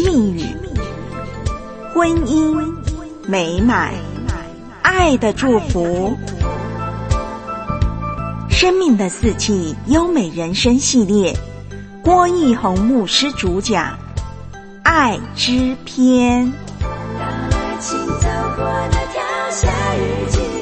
密语，婚姻美满，爱的祝福。生命的四季优美人生系列，郭奕弘牧师主讲，爱之篇。请走过那条夏日街。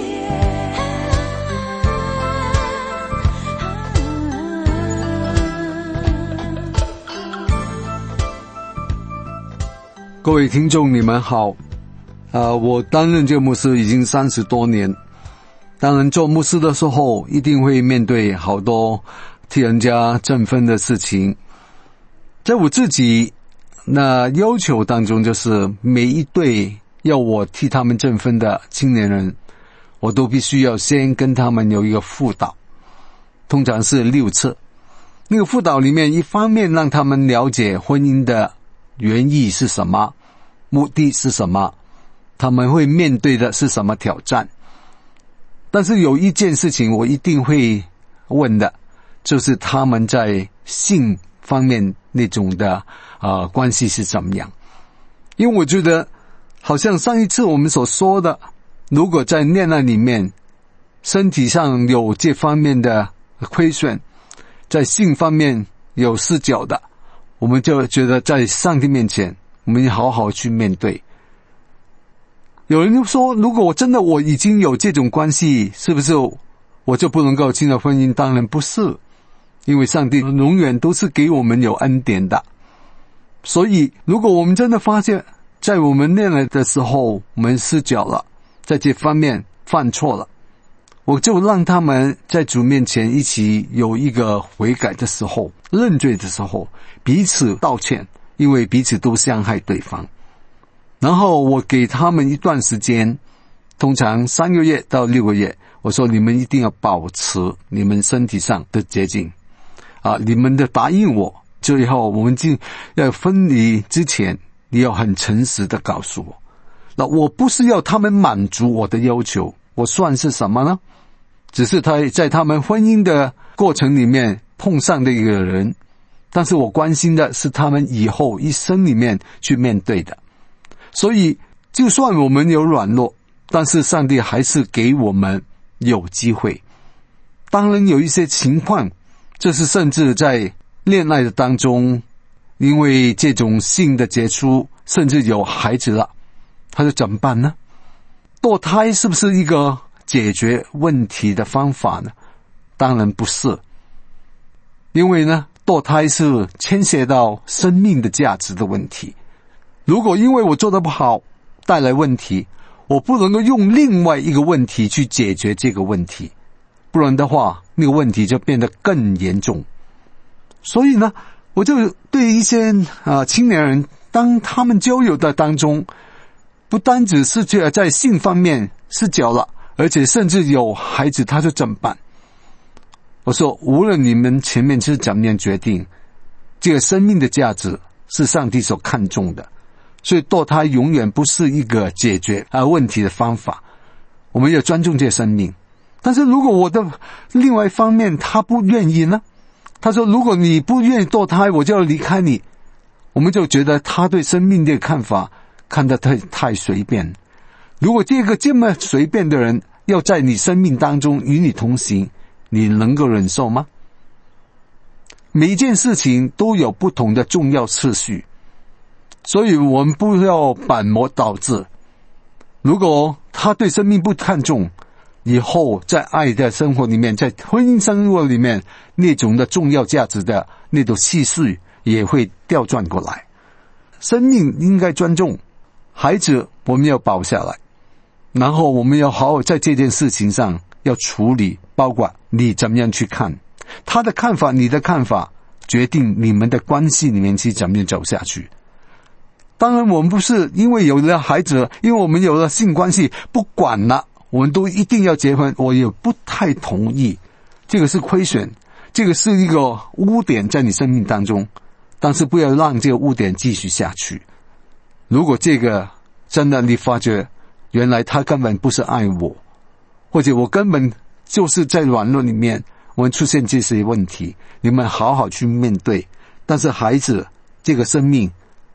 各位听众你们好，我担任这个牧师已经30多年。当然做牧师的时候一定会面对好多替人家证婚的事情。在我自己那要求当中，就是每一对要我替他们证婚的青年人，我都必须要先跟他们有一个辅导，通常是6次。那个辅导里面，一方面让他们了解婚姻的原意是什么，目的是什么，他们会面对的是什么挑战。但是有一件事情我一定会问的，就是他们在性方面那种的关系是怎么样。因为我觉得好像上一次我们所说的，如果在恋爱里面身体上有这方面的亏损，在性方面有失脚的，我们就觉得在上帝面前我们要好好去面对。有人就说，如果我已经有这种关系，是不是我就不能够进入婚姻？当然不是，因为上帝永远都是给我们有恩典的。所以如果我们真的发现在我们恋爱的时候我们失脚了，在这方面犯错了，我就让他们在主面前一起有一个悔改的时候，认罪的时候，彼此道歉，因为彼此都伤害对方。然后我给他们一段时间，通常3个月到6个月，我说你们一定要保持你们身体上的洁净你们的答应我，最后我们要分离之前，你要很诚实的告诉我。那我不是要他们满足我的要求，我算是什么呢？只是在他们婚姻的过程里面碰上的一个人，但是我关心的是他们以后一生里面去面对的。所以就算我们有软弱，但是上帝还是给我们有机会。当然有一些情况，这是甚至在恋爱的当中，因为这种性的接触，甚至有孩子了，他就怎么办呢？堕胎是不是一个解决问题的方法呢？当然不是。因为呢，堕胎是牵涉到生命的价值的问题。如果因为我做得不好带来问题，我不能够用另外一个问题去解决这个问题，不然的话那个问题就变得更严重。所以呢，我就对一些青年人，当他们交友的当中，不单只是在性方面失脚了，而且甚至有孩子，他就怎么办？我说无论你们前面是怎么样决定，这个生命的价值是上帝所看重的，所以堕胎永远不是一个解决问题的方法。我们要尊重这个生命。但是如果我的另外一方面他不愿意呢？他说如果你不愿意堕胎，我就要离开你。我们就觉得他对生命的看法看得太随便。如果这么随便的人要在你生命当中与你同行，你能够忍受吗？每一件事情都有不同的重要次序，所以我们不要本末倒置。如果他对生命不看重，以后在爱的生活里面，在婚姻生活里面，那种的重要价值的那种次序也会调转过来。生命应该尊重，孩子我们要保下来，然后我们要好好在这件事情上要处理，包括你怎么样去看他的看法，你的看法决定你们的关系里面去怎么样走下去。当然我们不是因为有了孩子，因为我们有了性关系不管了，我们都一定要结婚，我也不太同意。这个是亏损，这个是一个污点在你生命当中，但是不要让这个污点继续下去。如果这个真的你发觉原来他根本不是爱我，或者我根本就是在软弱里面我们出现这些问题，你们好好去面对。但是孩子这个生命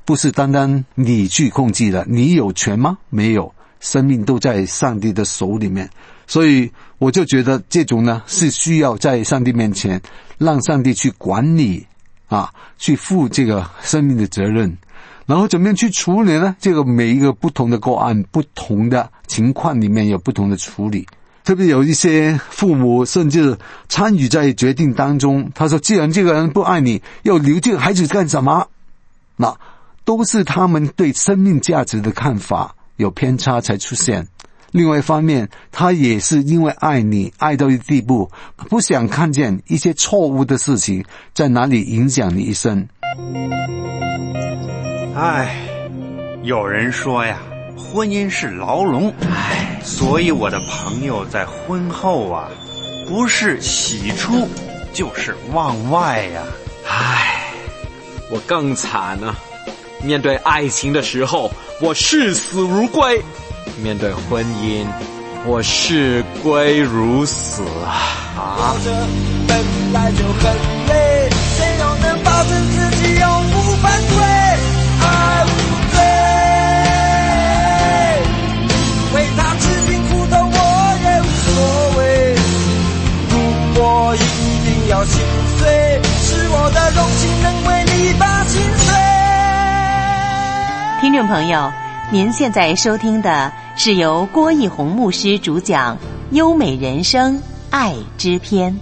不是单单你去控制的，你有权吗？没有，生命都在上帝的手里面。所以我就觉得这种呢是需要在上帝面前让上帝去管理去负这个生命的责任。然后怎么样去处理呢？这个每一个不同的个案不同的情况里面有不同的处理。特别有一些父母甚至参与在决定当中，他说既然这个人不爱你，要留这个孩子干什么？那都是他们对生命价值的看法有偏差才出现。另外一方面，他也是因为爱你爱到一地步，不想看见一些错误的事情在哪里影响你一生。 有人说呀，婚姻是牢笼，所以我的朋友在婚后不是喜出就是望外呀。 我更惨了，面对爱情的时候我视死如归，面对婚姻我视归如死活着本来就很累，谁又能保证自己永不反悔？爱无罪，为他吃尽苦头我也无所谓，如果一定要心碎，是我的荣幸能为你把心碎。 听众朋友，您现在收听的是由郭奕弘牧师主讲优美人生爱之篇。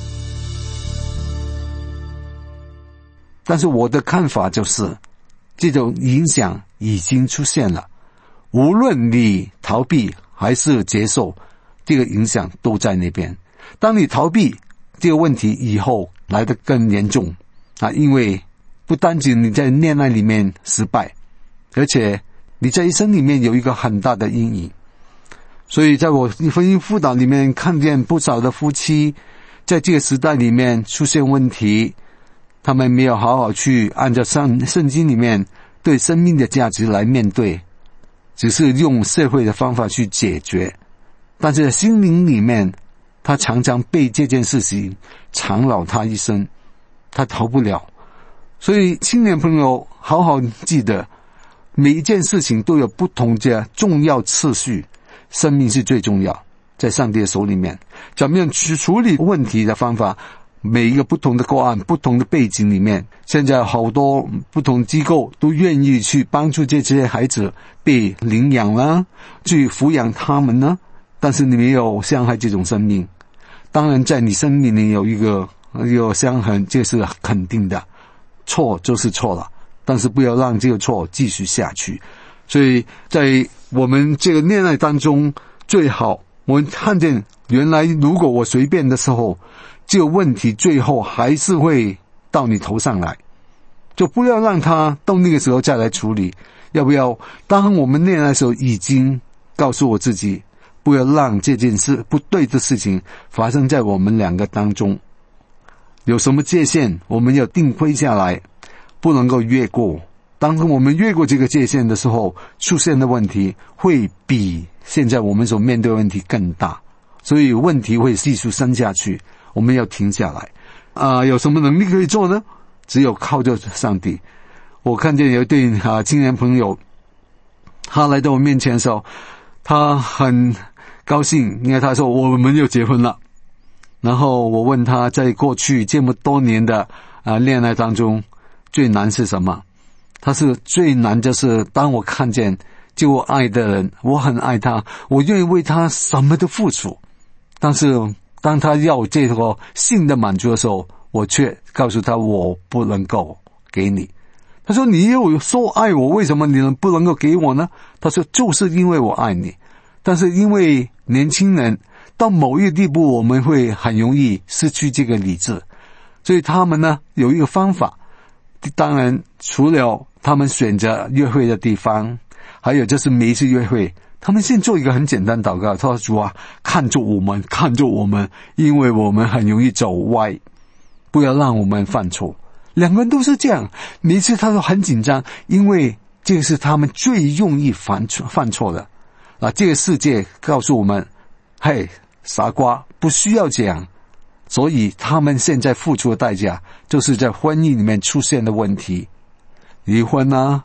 但是我的看法就是这种影响已经出现了，无论你逃避还是接受，这个影响都在那边。当你逃避这个问题以后来得更严重因为不单仅你在恋爱里面失败，而且你在一生里面有一个很大的阴影。所以在我婚姻辅导里面看见不少的夫妻在这个时代里面出现问题，他们没有好好去按照圣经里面对生命的价值来面对，只是用社会的方法去解决，但是在心灵里面他常常被这件事情缠绕他一生，他逃不了。所以青年朋友好好记得，每一件事情都有不同的重要次序，生命是最重要，在上帝的手里面。怎么样去处理问题的方法，每一个不同的个案不同的背景里面，现在好多不同机构都愿意去帮助这些孩子被领养啦，去抚养他们呢。但是你没有伤害这种生命，当然在你生命里有一个伤痕，这是肯定的，错就是错了，但是不要让这个错继续下去。所以在我们这个恋爱当中，最好我们看见原来如果我随便的时候，这个问题最后还是会到你头上来，就不要让他到那个时候再来处理。要不要当我们恋爱的时候已经告诉我自己，不要让这件事不对的事情发生在我们两个当中。有什么界限我们要定规下来，不能够越过。当我们越过这个界限的时候，出现的问题会比现在我们所面对的问题更大，所以问题会继续升下去，我们要停下来。有什么能力可以做呢？只有靠着上帝。我看见有一对青年朋友，他来到我面前的时候，他很高兴，因为他说我们又结婚了。然后我问他，在过去这么多年的恋爱当中，最难是什么？他是最难就是当我看见就我爱的人，我很爱他，我愿意为他什么都付出，但是当他要这个性的满足的时候，我却告诉他我不能够给你。他说你又说爱我，为什么你不能够给我呢？他说就是因为我爱你。但是因为年轻人到某一个地步，我们会很容易失去这个理智，所以他们呢有一个方法，当然除了他们选择约会的地方，还有就是每一次约会他们先做一个很简单祷告，他说主啊，看着我们，看着我们，因为我们很容易走歪，不要让我们犯错。两个人都是这样，每一次他都很紧张，因为这个是他们最容易犯错的。这个世界告诉我们，嘿，傻瓜，不需要这样。所以他们现在付出的代价就是在婚姻里面出现的问题，离婚啊，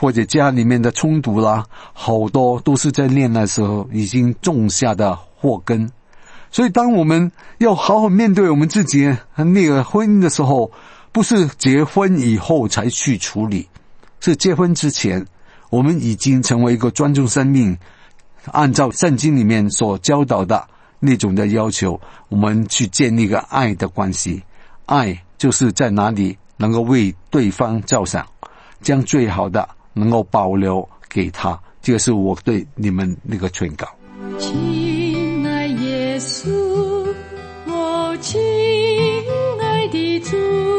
或者家里面的冲突啦，好多都是在恋爱时候已经种下的祸根。所以当我们要好好面对我们自己那个婚姻的时候，不是结婚以后才去处理，是结婚之前我们已经成为一个尊重生命，按照圣经里面所教导的那种的要求，我们去建立一个爱的关系。爱就是在哪里能够为对方着想，将最好的能够保留给他，这个是我对你们那个劝告。 亲爱耶稣，哦，亲爱的主，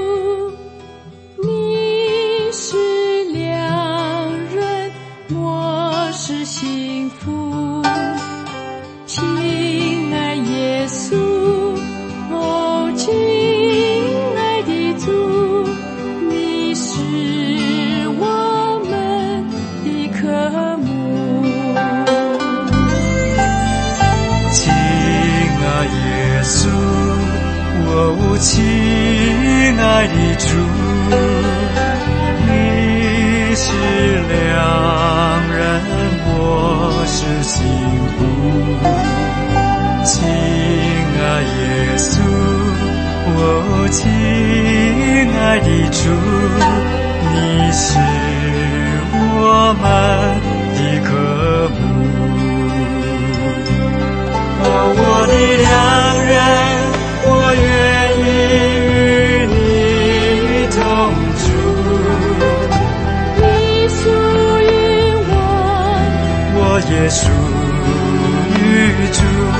你是良人，我是幸福。亲爱耶稣，哦，亲爱的主，你是我们的渴慕。 亲爱耶稣，哦，亲爱的主，你是良人，我是幸福。亲爱耶稣，哦，亲爱的主，你是我们的渴慕。哦，我的良人，我愿意与你同住。 你属于我， 我也属于主。